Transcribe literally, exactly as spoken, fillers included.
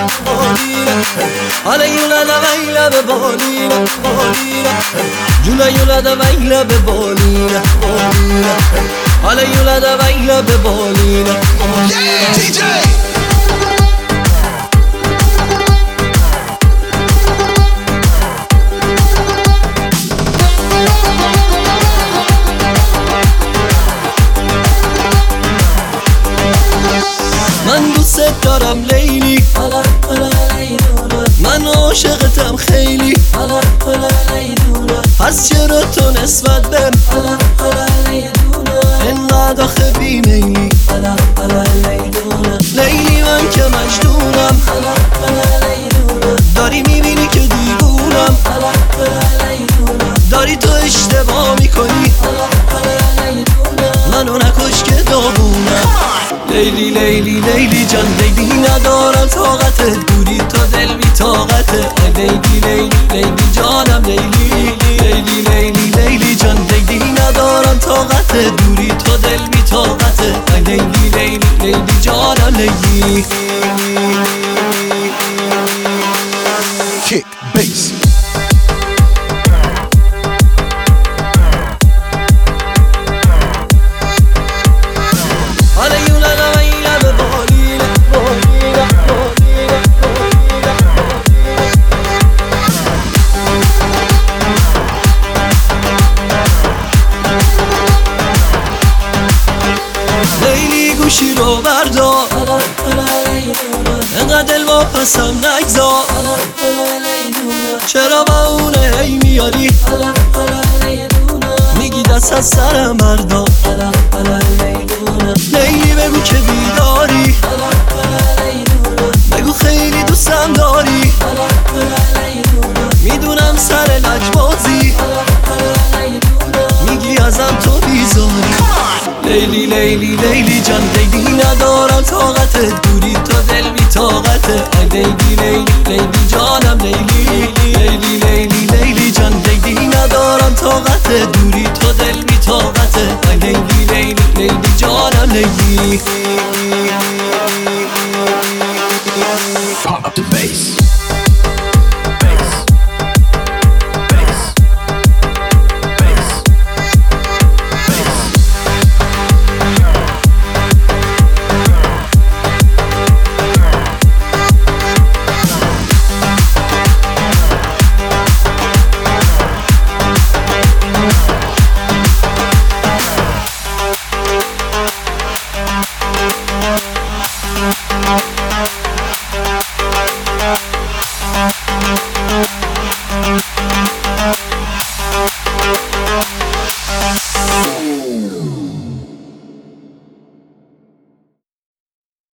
حالا یولا دا ویلا به بالینه جولا یولا دا ویلا به بالینه حالا یولا دا ویلا به بالینه دی جی من دوست دارم لیلی، من عاشقتم خیلی، پس چرا تو نسبت بهم انقدر آخه بیمیلی؟ لیلی من که مجنونم، داری میبینی که دیوونم، داری تو اشتباه میکنی، منو نکش که داغونم. لیلی لیلی لیلی جان لیلی ندارم طاقتت، دوری تا دل بی طاقته. لیلی لیلی لیلی جانم لیلی لیلی لیلی لیلی جان لیلی ندارم طاقتت، دوری تا دل بی طاقته. لیلی لیلی لیلی جانم لیلی. Kick, bass. حالا یولا دا ویلا به بالینه لیلی گوشی رو بردار، انقدر دل واپسم نگذار، چرا با اونه هی میاری میگی دست از سرم بردار. لیلی بگو که بیداری، بگو خیلی دوستم داری، میدونم سر لجبازی میگی ازم تو بیزاری. لیلی لیلی لیلی جان لیلی ندارم طاقتت،